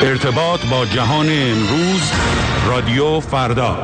ارتباط با جهان امروز، رادیو فردا.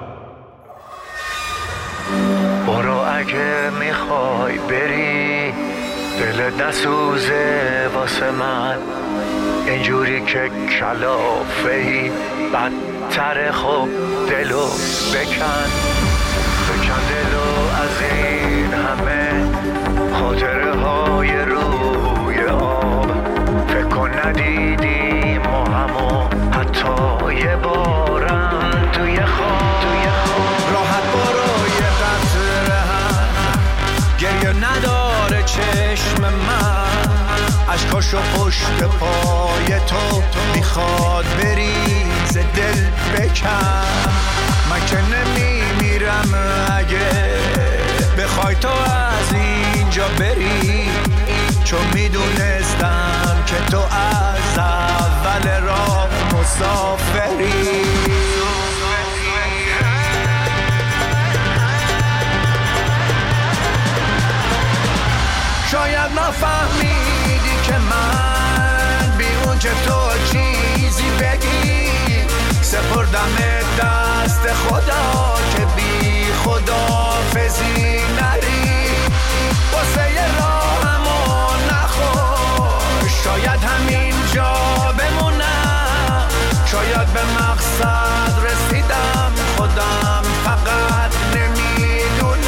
برو اگه میخوای بری، دل نسوزه واسه من، اینجوری که کلافهی بدتر. خب دلو بکن دلو از این همه خاطره های روی آب. فکر کن ندیدیم ما همو حتی یه بارم توی خواب. راحت برو یه قطره هم، گریه نداره چشم من، عشقاشو پشت پای تو میخواد بریز دل بکن. من که نمیمیرم اگه بخوای تو از اینجا بری، چون میدونستم که تو از اول راه مسافری. شاید نفهمیدی که من بیرون که تو چیزی بگی، سپردم دست خدا که بی خداحافظی نری. واسه یه راهمو نخوش، شاید همینجا بمونم، شاید به مقصد رسیدم، خودم فقط نمیدونم.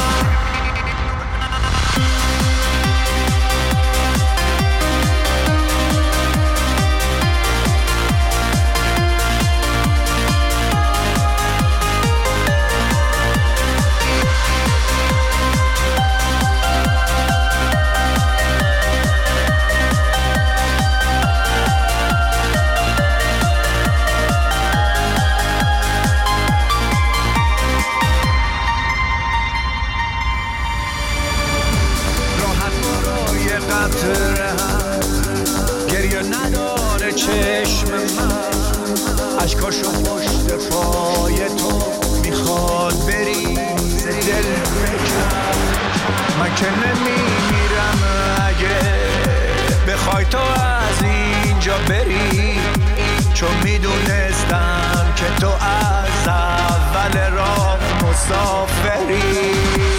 گریه نداره چشم من، عشقاشو پشت پای تو میخواد بریز دل بکن. من که نمیمیرم اگه بخوای تو از اینجا بری، چون میدونستم که تو از اول راه مسافری.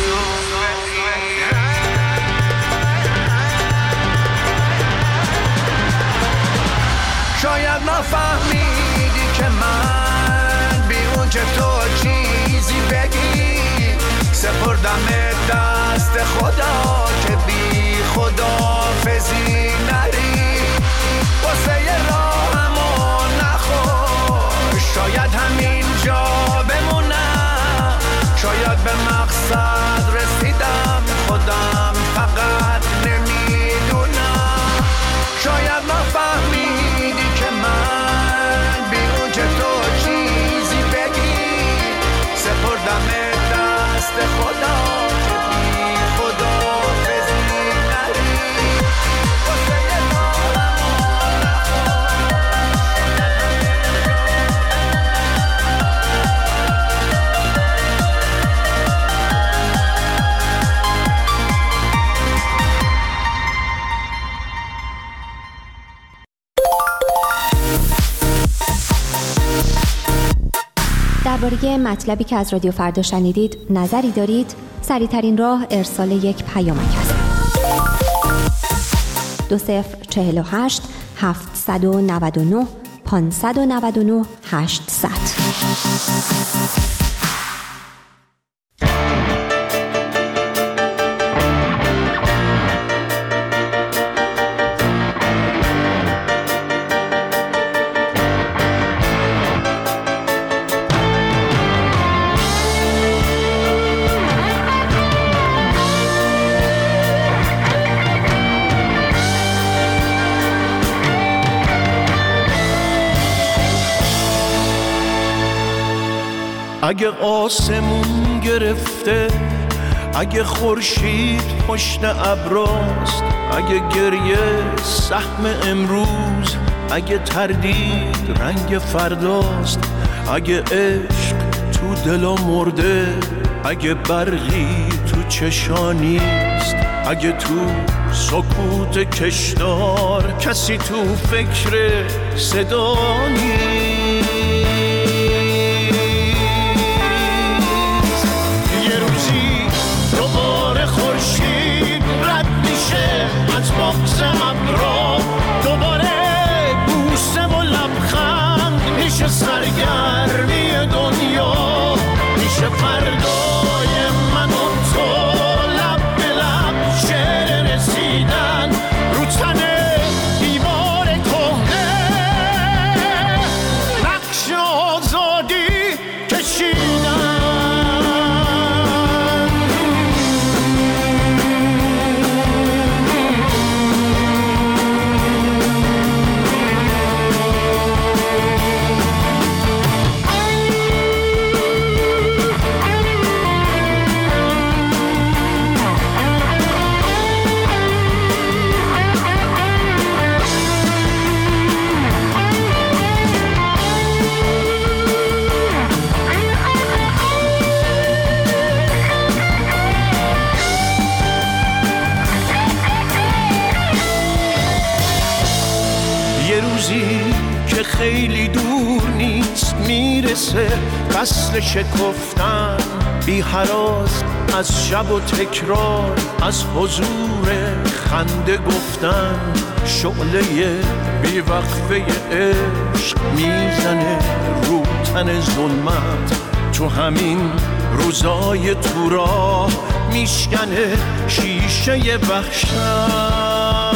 شاید نفهمیدی که من بیرون که تو چیزی بگی، سپردم دست خدا که بی خداحافظی نری. واسه یه راهمو نخوش، شاید همینجا بمونم، شاید به مقصد رسیدم، خودم فقط نمیدونم. شاید نفهمیدی که من بیرون که تو چیزی بگی، سپردم دست خدا که بی خداحافظی نری. واسه یه راهمو درباره مطلبی که از رادیو فردا شنیدید نظری دارید؟ سریع‌ترین راه ارسال یک پیامک است. 2048 799 599 800. اگه آسمون گرفته، اگه خورشید پشت ابراست، اگه گریه سهم امروز، اگه تردید رنگ فرداست، اگه عشق تو دلا مرده، اگه برقی تو چشانیست، اگه تو سکوت کشدار کسی تو فکر صدا نیست. یه روزی دوباره خورشید رد میشه از بغض ابرا، دوباره بوسه و لبخند میشه سرگرمی دنیا، میشه فردای من و تو لب به لب شعر رسیدن رو تن دیوار کهنه، نقش آزادی کشیدن. که خیلی دور نیست میرسه فصل شکفتن، بی هراس از شب و تکرار، از حضور خنده گفتن، شعله بی وقفه عشق میزنه رو تن ظلمت، تو همین روزای تو راه میشکنه شیشه وحشت.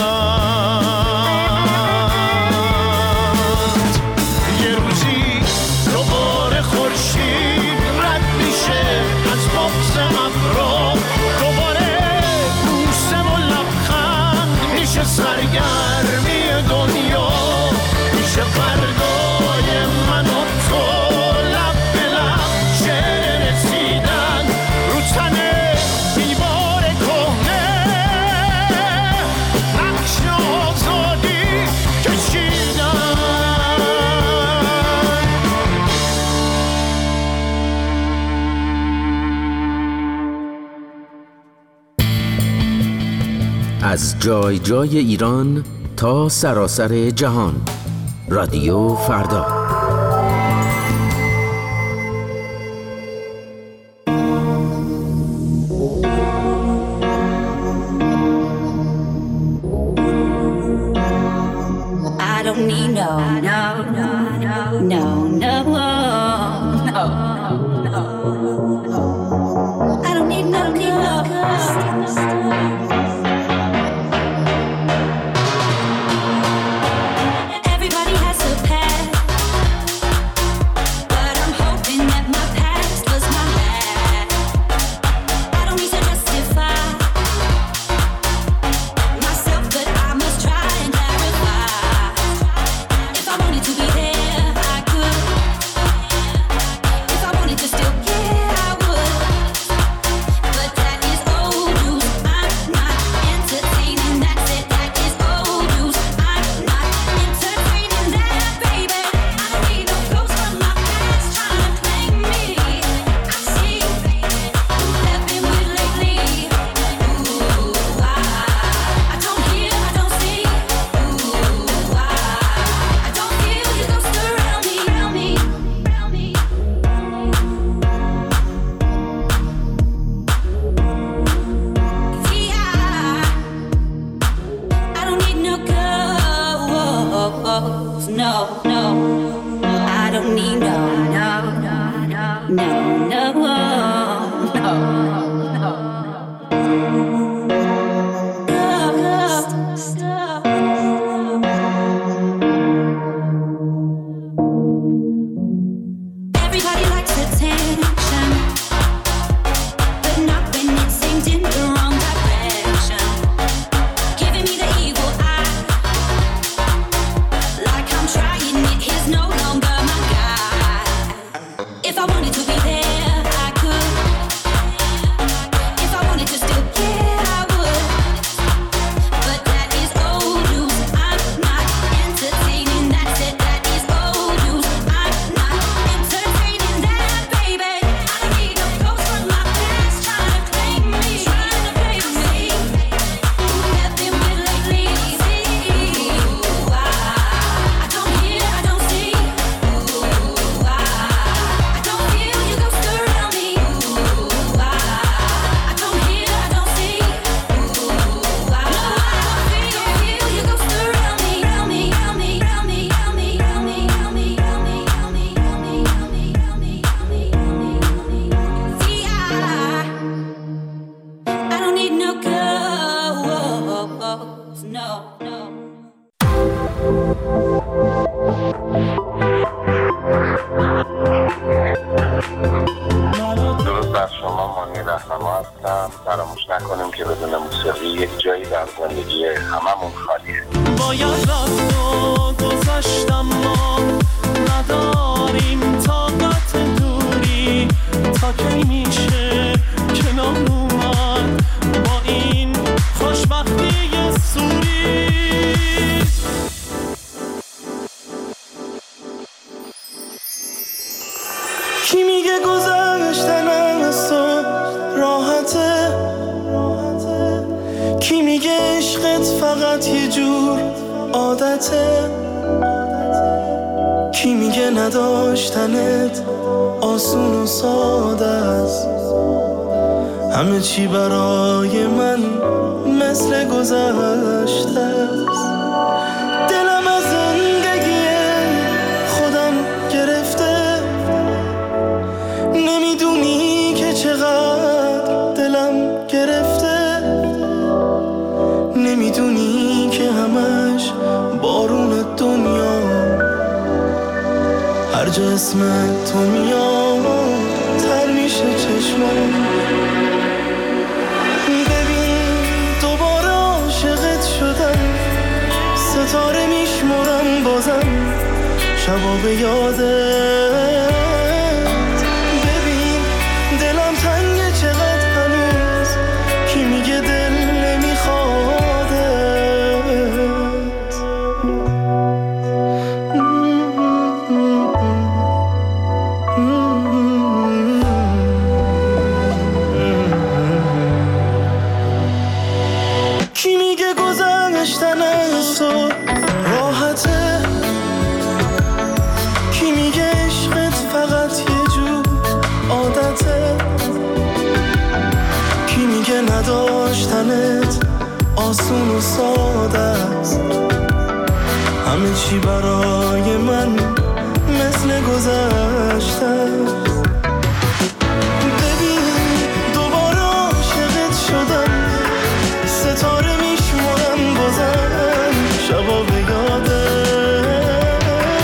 سرگرمی دنیا میشه فردای من و تو لب به لب شعر رسیدن رو تن دیوار کهنه، نقش آزادی کشیدن. از جای جای ایران تا سراسر جهان، رادیو فردا. I don't need If I wanted to be there, I درود بر شما، مانی رهنما هستم. فراموش نکنیم که بدون موسیقی یک جایی در زندگی هممون خالیه. باید رفت و گذشتم، ما نداریم طاقت دوری، تا کی میشه کنار اومد با این خوشبختی سوری. کی میگه گذشتن از تو راحته؟ کی میگه عشقت فقط یه جور عادته؟ کی میگه نداشتنت آسون و ساده است؟ همه چی برای من مثل گذشته است. دلم از زندگی خودم گرفته، نمیدونی که چقدر دلم گرفته، نمیدونی که همش بارون دنیا هر جا اسم تو میاد تر میشه چشمم. ببین دوباره عاشقت شدم، ستاره میشمرم بازم شبا به یادت. ببین دلم تنگه چقدر هنوز، کی میگه دل نمیخوادت؟ کی میگه گذشتن از تو راحته؟ کی میگه عشقت فقط یه جور عادته؟ کی میگه نداشتنت آسون و ساده است؟ همه چی برای من مثل گذشته است. ببین دوباره عاشقت شدم، ستاره میشمرم بازم شبا به یادت.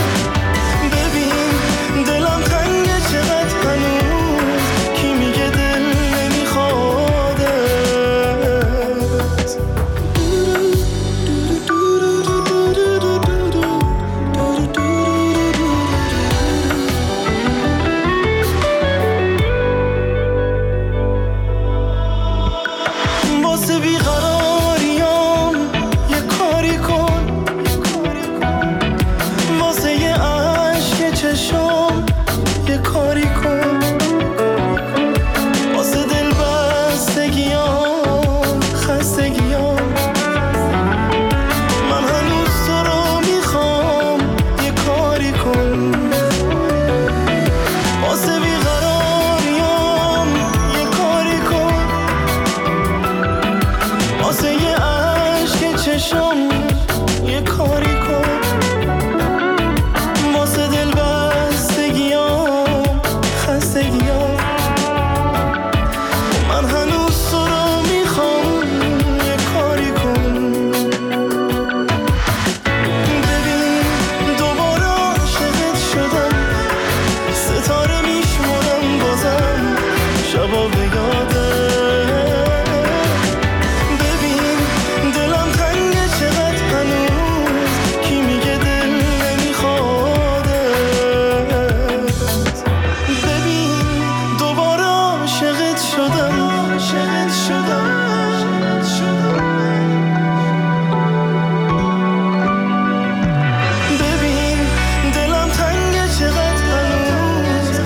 ببین دلم تنگه چقدر هنوز، کی میگه دل نمیخوادت؟ واسه بیقراریام یه کاری کن، واسه یه عشق چشم یه کاری کن، واسه دل بستگیام خستگیام من هنوز تو رو میخوام یه کاری کن. واسه بیقراریام یه کاری کن، واسه یه عشق چشم یه کاری کن، واسه دل بستگیام خستگیام من هنوز تو رو میخوام یه کاری کن. ببین دوباره عاشقت شدم، ستاره میشمرم بازم شبا به یادت. ببین دلم تنگه چقدر هنوز، کی میگه دل نمیخوادت؟ ببین دوباره عاشقت شدم، عاشقت شدم. ببین دلم تنگه چقدر هنوز.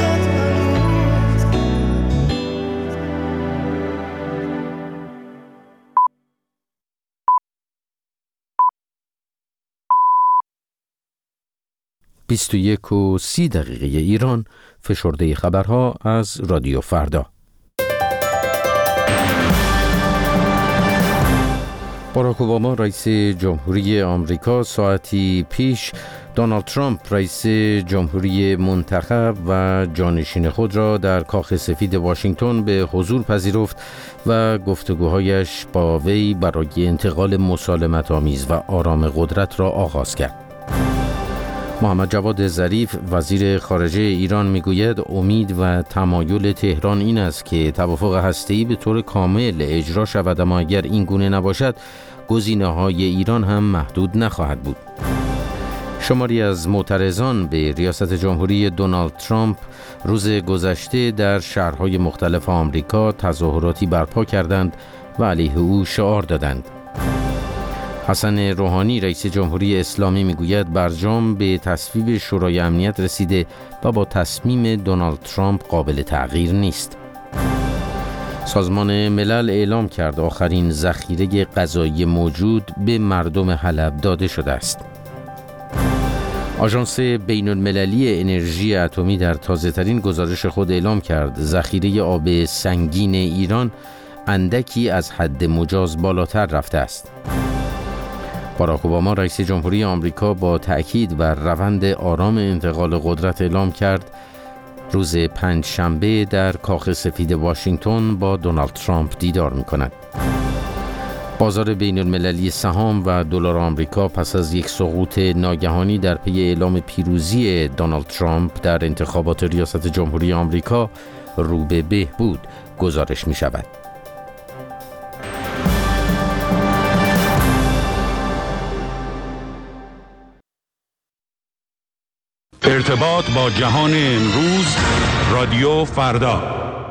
بیست و 1:30 ایران، فشرده خبرها از رادیو فردا. باراک اوباما رئیس جمهوری آمریکا ساعتی پیش دونالد ترامپ رئیس جمهوری منتخب و جانشین خود را در کاخ سفید واشنگتن به حضور پذیرفت و گفتگوهایش با وی برای انتقال مسالمت‌آمیز و آرام قدرت را آغاز کرد. محمد جواد ظریف وزیر خارجه ایران میگوید امید و تمایل تهران این است که توافق هسته‌ای به طور کامل اجرا شود، اما اگر این گونه نباشد گزینه‌های ایران هم محدود نخواهد بود. شماری از معترضان به ریاست جمهوری دونالد ترامپ روز گذشته در شهرهای مختلف آمریکا تظاهراتی برپا کردند و علیه او شعار دادند. حسن روحانی رئیس جمهوری اسلامی میگوید برجام به تصویب شورای امنیت رسیده و با تصمیم دونالد ترامپ قابل تغییر نیست. سازمان ملل اعلام کرد آخرین ذخیره غذایی موجود به مردم حلب داده شده است. آژانس بین‌المللی انرژی اتمی در تازه‌ترین گزارش خود اعلام کرد ذخیره آب سنگین ایران اندکی از حد مجاز بالاتر رفته است. باراک اوباما رئیس جمهوری آمریکا با تأکید بر روند آرام انتقال قدرت اعلام کرد روز پنجشنبه در کاخ سفید واشنگتن با دونالد ترامپ دیدار می‌کند. بازار بین‌المللی سهام و دلار آمریکا پس از یک سقوط ناگهانی در پی اعلام پیروزی دونالد ترامپ در انتخابات ریاست جمهوری آمریکا رو به بهبود گزارش می‌شود. ارتباط با جهان امروز رادیو فردا.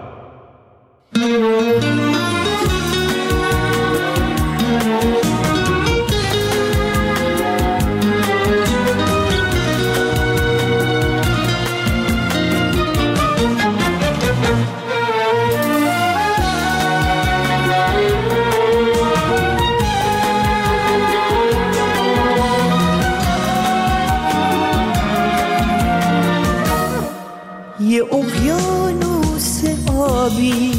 یه اقیانوس آبی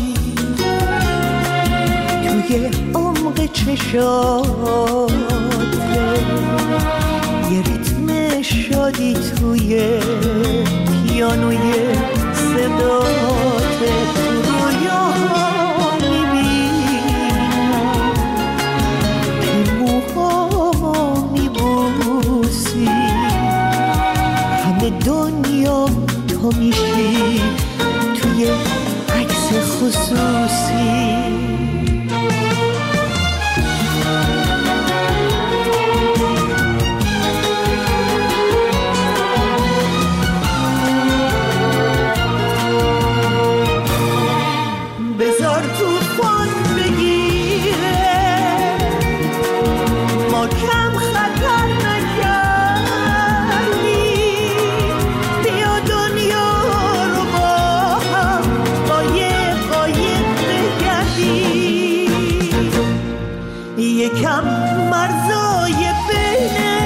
توی عمق چشاته، یه ریتم شادی توی پیانوی صداته. تو رویاها میبینم که موهامو میبوسی، همه دنیا تو میشی توی عکس خصوصی. بذار طوفان بگیره، ما کم خطر نکردیم، بیا دنیا رو با هم با یه قایق بگردیم. یکم مرزای بینه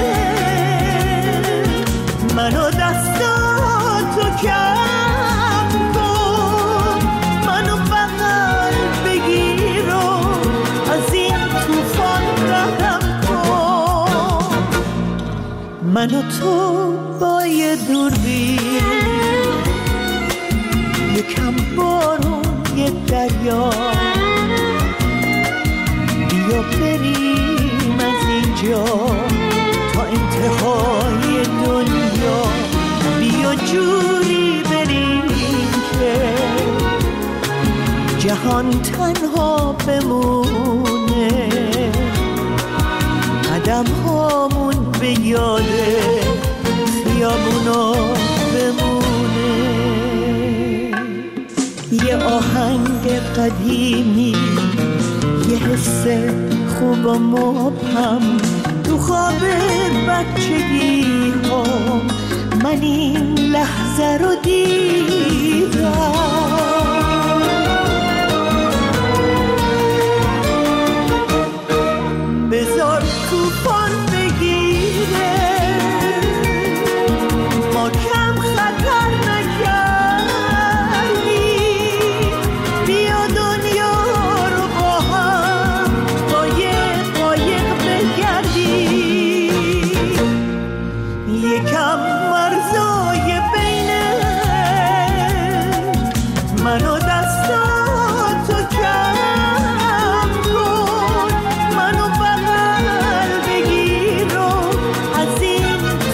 من و دستاتو کم کن، منو بغل بگیر و از این طوفان رهم کن. من و تو با یه دوربین، یکم بارون یه دریا، بیا بریم از اینجا تا انتهای دنیا. بیا جوری بریم که جهان تنها بمونه، قدم هامون به یاد خیابونا بمونه. یه آهنگ قدیمی، یه حس خوب و مبهم تو خواب بچگی ها، من این لحظه رو دیدم. بذار طوفان بگیره، ما کم خطر نکردیم، بیا دنیا رو با هم با یه قایق بگردیم. یکم مرزای بینه من و دستاتو کم کن، منو بغل بگیر و از این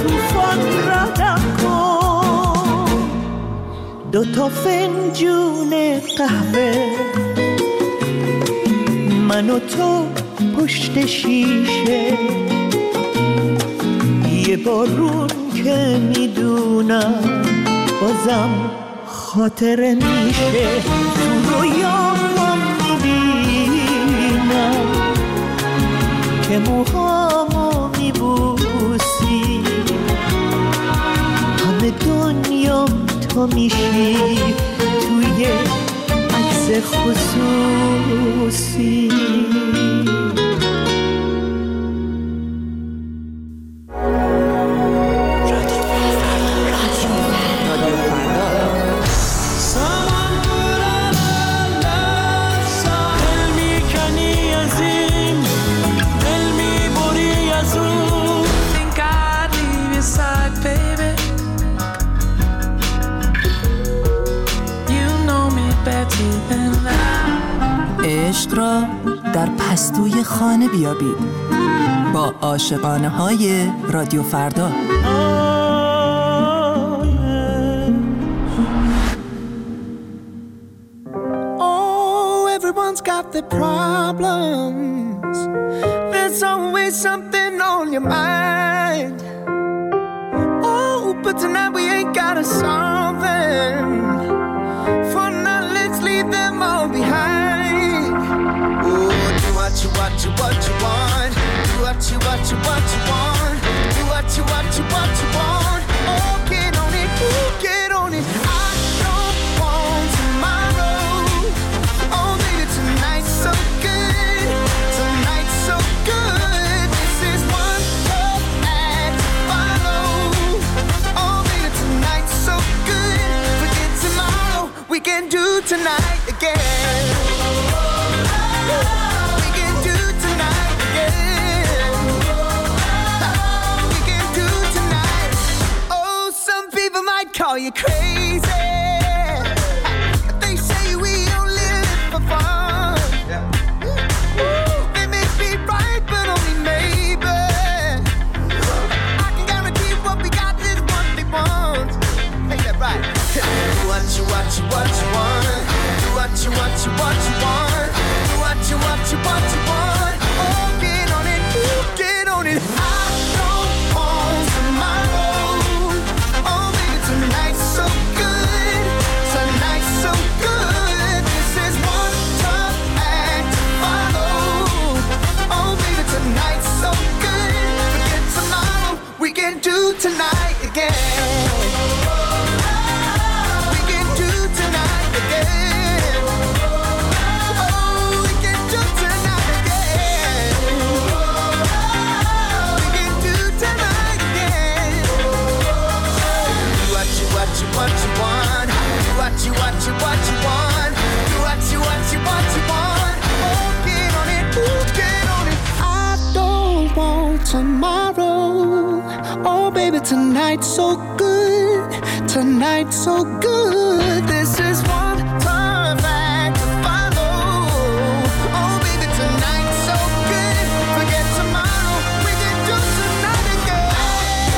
2 فنجون قهوه، من و تو پشت شیشه، یه بارون که میدونم بازم خاطره میشه، تو رویام میبینم که موهامو میبوسی، همه دنیام تو میشی توی عکس خصوصی. عشق را در پستوی خانه بیابید با عاشقانه های رادیو فردا. Oh, everyone's got their problems. There's always something on your mind. Oh, but tonight we ain't gotta solve them. For now, let's leave them all behind. Oh, do what you want. Do what you want. Do what you want. Do what you want. Oh, get on it. Ooh, get on it. I don't want tomorrow. Oh, baby, tonight's so good. Tonight's so good. This is one love act to follow. Oh, baby, tonight's so good. Forget tomorrow. We can do tonight again. We can do tonight again. We can do tonight. Oh, some people might call you crazy. They say we only live for fun. They may be right, but only maybe. I can guarantee what we got is what they want. Ain't that right? Do what you want. Do what you want. Do what you want. Do what you want. Oh, get on it. Ooh, get on it. I don't want tomorrow. Oh, baby, tonight's so good. Tonight's so good. This is one tough act to follow. Oh, baby, tonight's so good. Forget tomorrow. We can do tonight again. We can do tonight again. Oh, we can do tonight again. We can do tonight again. Do what you want. Do what you want. Do what you want. Do what you want. Do what you want. Oh, get on it. Ooh, get on it. I don't want tomorrow. Oh, baby, tonight's so good. Tonight's so good. This is one time act to follow. Oh, baby, tonight's so good. Forget tomorrow. We can do tonight again.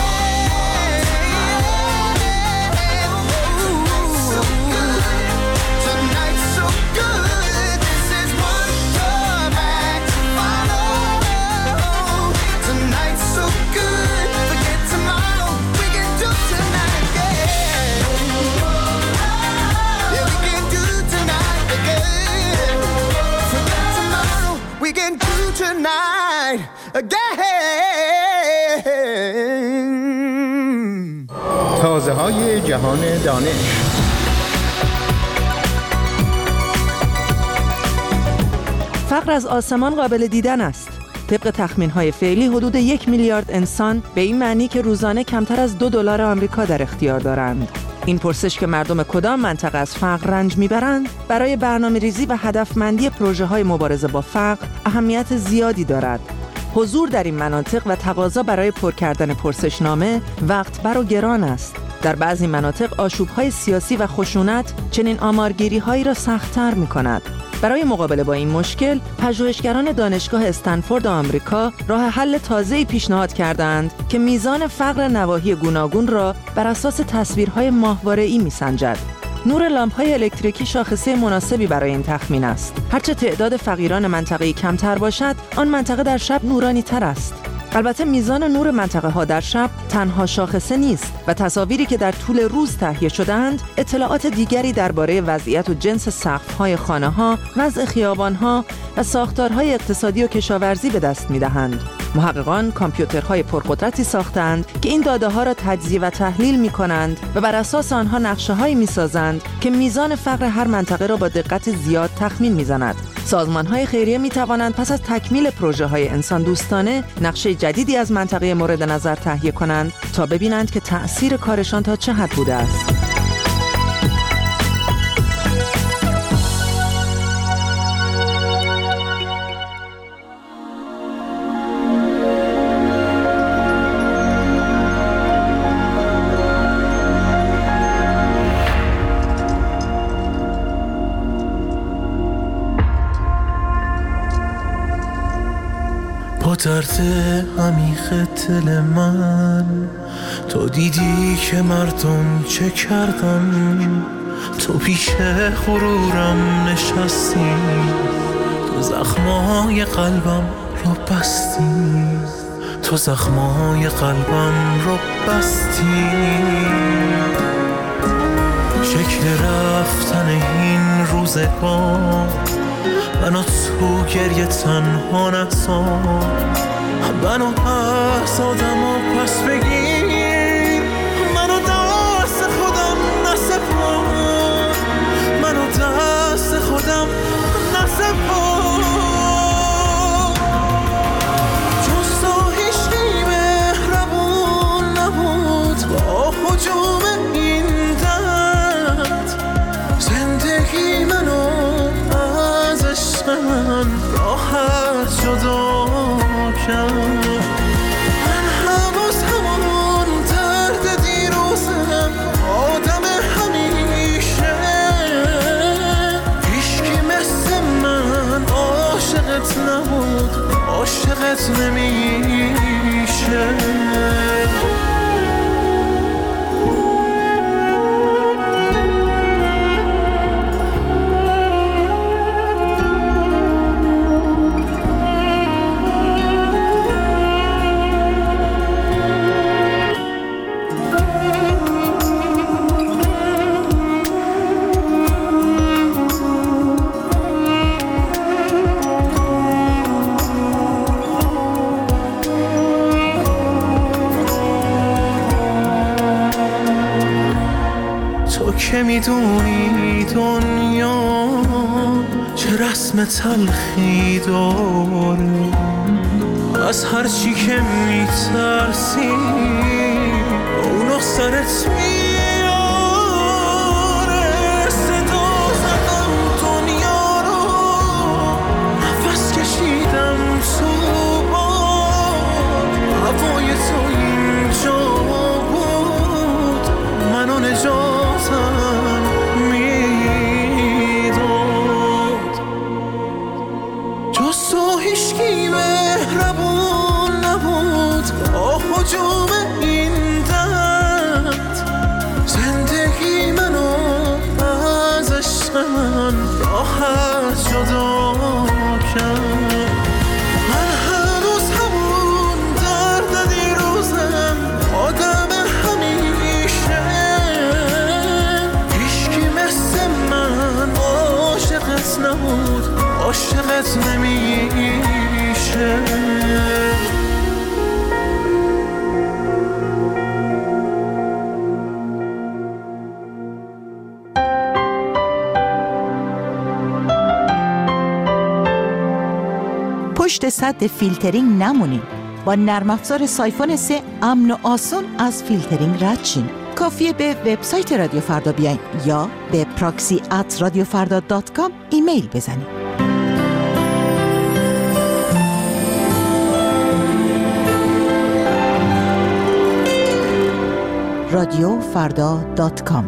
So good. Tonight's so good. This is one time act to follow. Tonight's so good. Forget tomorrow. We can do tonight again. Yeah, we can do tonight again. Forget tomorrow. We can do tonight again. تازه های جهان دانش. فقر از آسمان قابل دیدن است. طبق تخمین‌های فعلی حدود 1 میلیارد انسان به این معنی که روزانه کمتر از $2 آمریکا در اختیار دارند. این پرسش که مردم کدام منطقه از فقر رنج میبرند برای برنامه‌ریزی و هدفمندی پروژه‌های مبارزه با فقر اهمیت زیادی دارد. حضور در این مناطق و تقاضا برای پر کردن پرسشنامه وقتبر و گران است. در بعضی مناطق آشوب‌های سیاسی و خشونت چنین آمارگیری‌هایی را سخت‌تر می‌کند. برای مقابله با این مشکل، پژوهشگران دانشگاه استنفورد آمریکا راه حل تازه‌ای پیشنهاد کردند که میزان فقر نواحی گوناگون را بر اساس تصویرهای ماهواره‌ای می‌سنجد. نور لامپ‌های الکتریکی شاخصه مناسبی برای این تخمین است. هرچه تعداد فقیران منطقه‌ای کمتر باشد، آن منطقه در شب نورانی‌تر است. البته میزان نور منطقه‌ها در شب تنها شاخصه نیست و تصاویری که در طول روز تهیه شده‌اند اطلاعات دیگری درباره وضعیت و جنس سقف‌های خانه‌ها، وضع خیابان‌ها و ساختارهای اقتصادی و کشاورزی به دست می‌دهند. محققان کامپیوترهای پرقدرتی ساختند که این داده‌ها را تجزیه و تحلیل می‌کنند و بر اساس آنها نقشه‌هایی می‌سازند که میزان فقر هر منطقه را با دقت زیاد تخمین می‌زند. سازمان‌های خیریه می‌توانند پس از تکمیل پروژه‌های انسان دوستانه نقشه جدیدی از منطقه مورد نظر تهیه کنند تا ببینند که تأثیر کارشان تا چه حد بوده است. با درد عمیق دل من تو دیدی که مردم چه کردن، تو پیش غرورم نشستی، تو زخمای قلبم رو بستی، تو زخمای قلبم رو بستی. شکل رفتن این روزگار منو تو گریه تنها نذار، منو پس آدم و پس بگیر، منو دست خودم نسپار، منو دست خودم نسپار. جز تو هیچکی مهربون نبود با هجوم این درد، زندگی منو من راحت جدا کرد. من هنوز همون درد دیروزم، آدم همیشه، هیچکی مثل من عاشقت نبود، عاشقت نمیشه. که میدونی دنیا چه رسم تلخی داره، از هر چی که میترسی اونو سرت میاره. صدا زدم دنیا رو، نفس کشیدم تو باد، هوای تو اینجا بود، منو نجاتم هجوم این درد، زندگی منو از عشق من راحت جدا کرد. من هنوز همون درد دیروزم، آدم همیشه، هیچکی مثل من عاشقت نبود، عاشقت نمیشه. پشت سد فیلترینگ نمونید. با نرم افزار سایفون 3 امن و آسان از فیلترینگ رد شین. کافیه به وبسایت رادیو فردا بیاین یا به proxy@radiofarda.com ایمیل بزنید. radiofarda.com.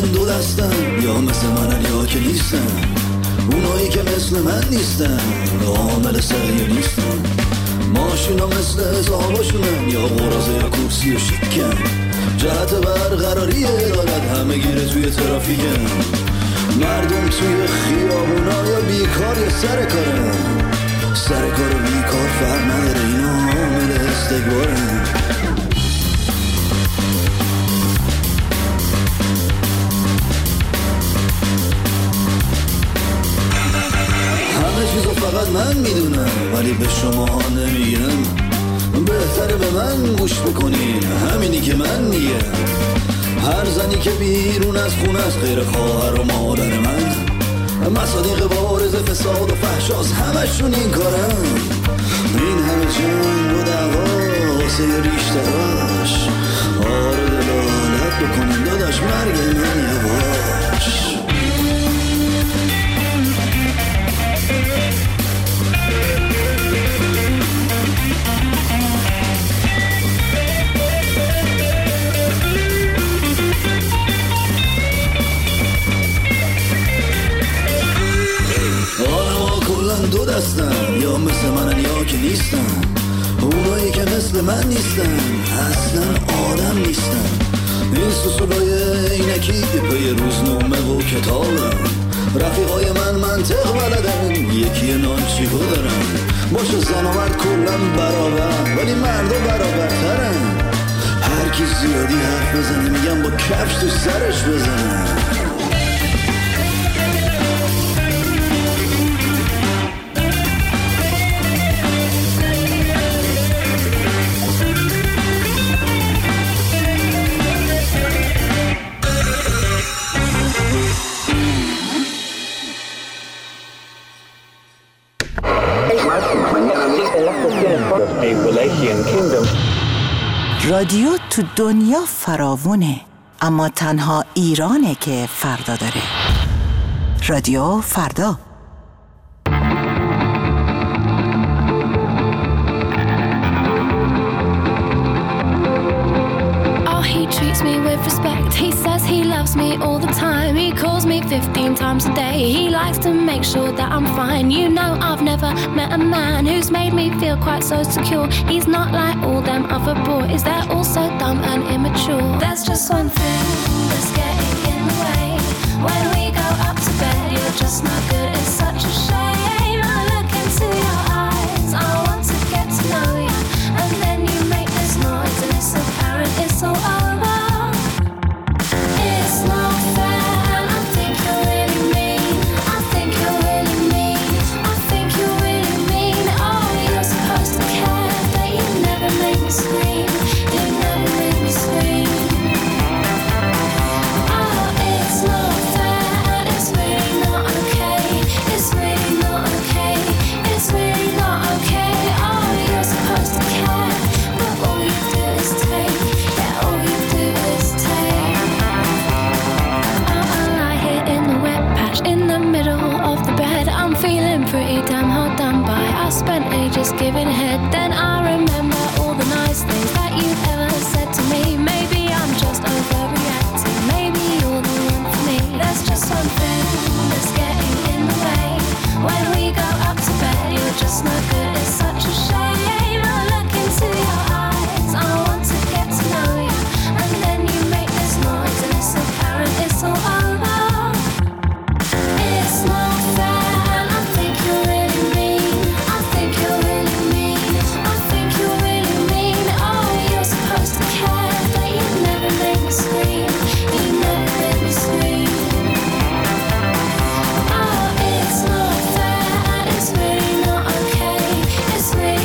کلن دو دستن، یا مثل منن یا که نیستن. اونایی که مثل من نیستن عامل سعی نیستن. ماشینا مثل حساباشونن، یا قرازه یا کرسی و شیکن. جهت برقراری عدالت همه گیره توی ترافیکن. مردم توی خیابونا یا بیکار یا سر کارن. سر کار و بیکار فرق نداره، اینا عامل استکبارن. همه چیزو فقط من میدونم ولی به شما نمیگم. بهتره به من گوش بکنین، همینی که من میگم. هر زنی که بیرون از خونه است غیر خواهر و مادر من، مصادیق بارز فساد و فحشاست، همشون این کارن. این همه جنگ و دعوا واسه ریشتراش. آره دلالت بکنین داداش، مرگ من یواش. دو دستن، یا مثل منن یا که نیستن. اونایی که مثل من نیستن اصلا آدم نیستن. این سوسولای اینکی پی روزنامه و کتابن. رفیقای من منطق بلدن، یکی نانچیکو دارن. باشه زن و مرد کلن برابر ولی مردا برابرترن. هر کی زیادی حرف بزنه میگم با کفش تو سرش بزنه. رادیو تو دنیا فراوونه، اما تنها ایرانه که فردا داره. رادیو فردا. Treats me with respect. He says he loves me all the time. He calls me 15 times a day. He likes to make sure that I'm fine. You know I've never met a man who's made me feel quite so secure. He's not like all them other boys. They're all so dumb and immature. There's just one thing that's getting in the way. When we go up to bed, you're just not good. It's such a shame. I look into your eyes. I want to get to know you, and then you make this noise, and it's apparent it's all over. Just giving head, then I remember all the nice things that you've ever said to me. Maybe I'm just overreacting, maybe you're the one for me. There's just one thing that's getting in the way. When we go up to bed, you're just not good. It's such a shame. I look into your eyes. I want to get to know you, and then you make this noise, and it's apparent it's all over. It's not fair, and I think you're really mean. I think you're really mean. I think you're really mean. Oh, you're supposed to care, but you never make me scream. You never make me scream. Oh, it's not fair, and it's really not okay. It's really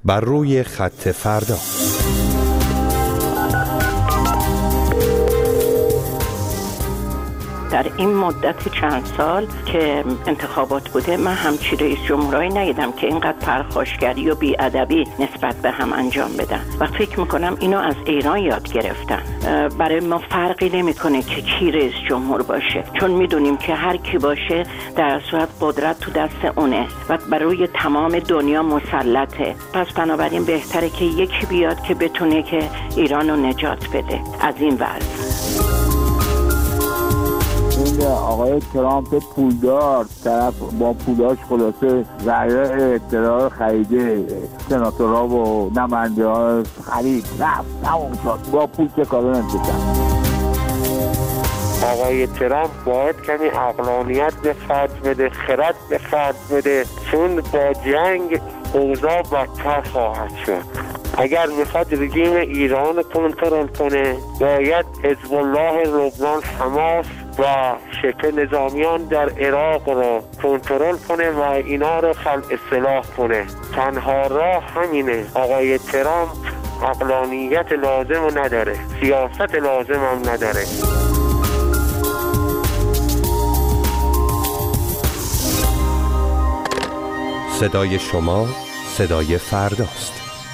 بر روی خط فردا. در این مدت چند سال که انتخابات بوده من همچی رئیس جمهورایی ندیدم که اینقدر پرخاشگری و بی‌ادبی نسبت به هم انجام بدن و فکر میکنم اینو از ایران یاد گرفتن. برای ما فرقی نمیکنه که کی رئیس جمهور باشه، چون میدونیم که هر کی باشه در صورت قدرت تو دست اونه و برای تمام دنیا مسلطه. پس بنابراین بهتره که یکی بیاد که بتونه که ایرانو نجات بده از این وضع. آقای ترامپ پولدار طرف با پولاش خلاصه ذره اطلاع رو خریده، سناتورها و نماینده ها خرید، رفت تموم شد. با پول چه کارو نمی‌کنه. آقای ترامپ باید کمی عقلانیت به خرج بده، خرد به خرج بده، چون با جنگ اوضاع بدتر خواهد شد. اگر میخواد رژیم ایران کنترل کنه باید حزب الله لبنان، حماس و شبه نظامیان در عراق رو کنترل کنه و اینا رو خلع سلاح کنه. تنها راه همینه. آقای ترامپ عقلانیت لازم رو نداره، سیاست لازم هم نداره. صدای شما صدای فرداست.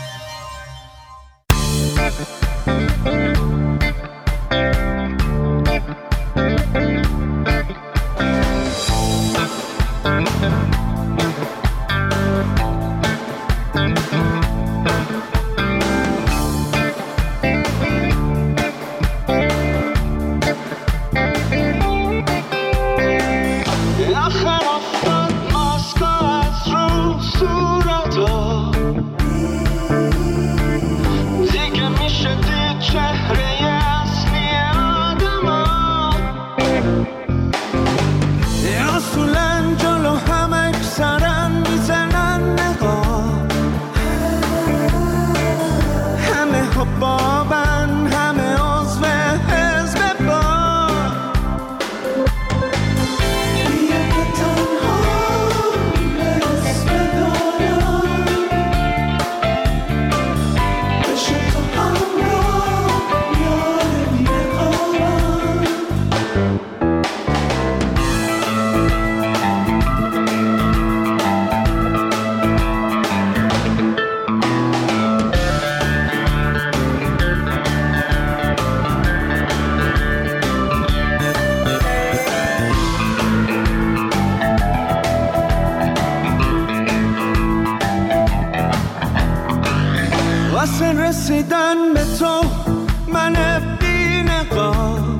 رسیدن به تو من بی‌نقاب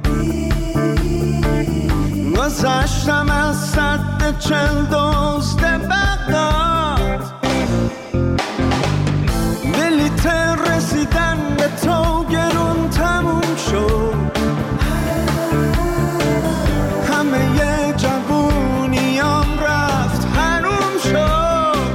گذشتم از سد 40 دزد بغداد، بلیط رسیدن به تو گرون تموم شد، همه جوونیام رفت حروم شد.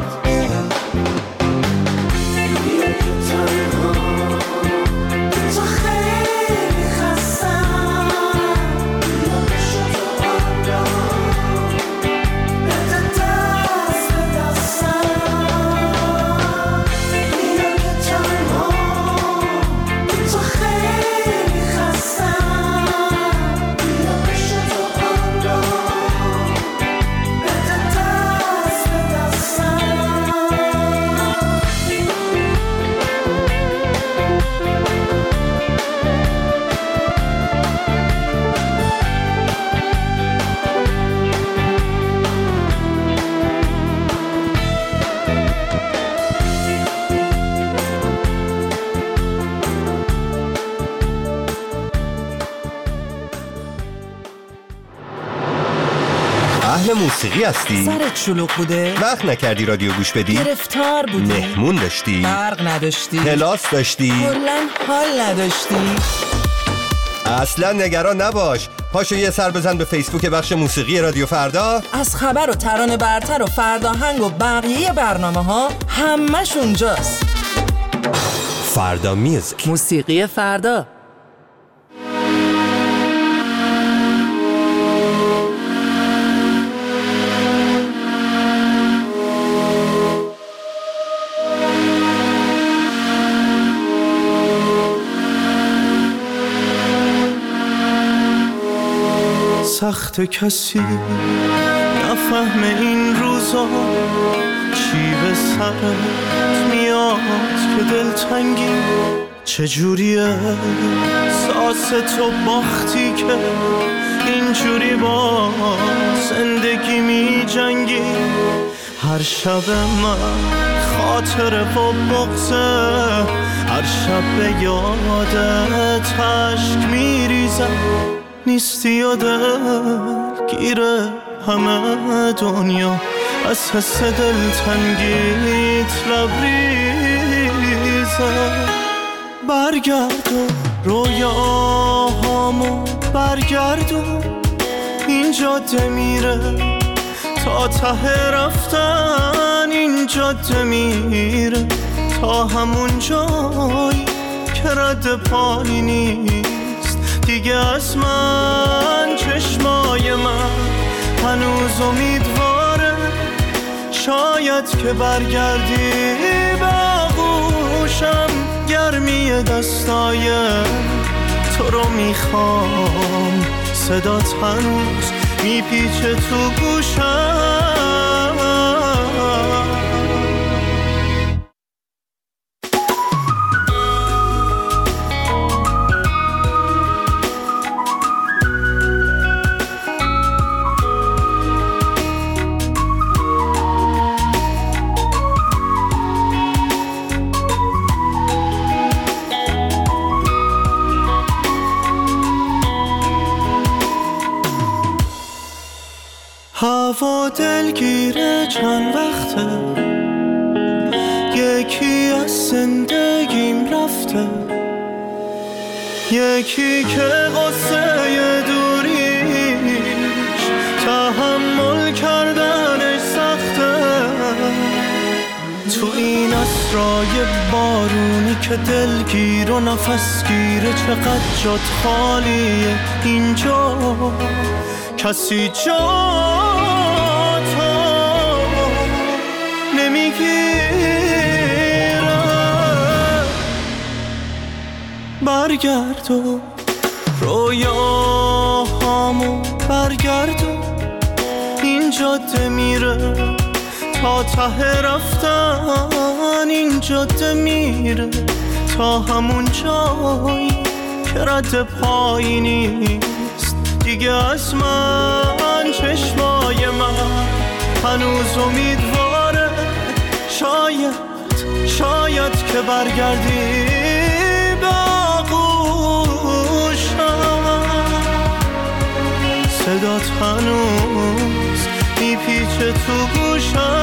موسیقی هستی؟ سرت شلوغ بوده؟ وقت نکردی رادیو گوش بدی؟ گرفتار بودی؟ مهمون داشتی؟ برق نداشتی؟ کلاس داشتی؟ کلاً حال نداشتی؟ اصلا نگران نباش، پاشو یه سر بزن به فیسبوک بخش موسیقی رادیو فردا. از خبر و ترانه برتر و فرداهنگ و بقیه برنامه ها همش اونجاست. فردا میوزیک، موسیقی فردا. تخت کسی نفهمه این روزا چی به سرت میاد که دلتنگی چجوریه ساس تو باختی که اینجوری با زندگی می جنگی هر شب من خاطره و بغضه هر شب به یادت عشق میریزم نیستی و دلگیره همه دنیا از حس دلتنگیت لبریزه برگردون رویاهامو برگردون این جاده میره تا ته رفتن این جاده میره تا همون جایی که رد پایی نیست دیگه از من چشمای من هنوز امیدواره شاید که برگردی بغوشم گرمی دستای تو رو میخوام صدات هنوز میپیچه تو گوشم هوا دلگیره چند وقته یکی از زندگیم رفته یکی که قصه دوریش تحمل کردنش سخته تو این اسرای بارونی که دلگیر و نفس گیره چقدر جات خالیه اینجا کسی جا برگردون رویاهامو برگردون این جاده میره تا ته رفتن این جاده میره تا همون جایی که رد پایی نیست دیگه از من چشمای من هنوز امیدواره شاید که برگردی صدات هنوز میپیچه تو گوشم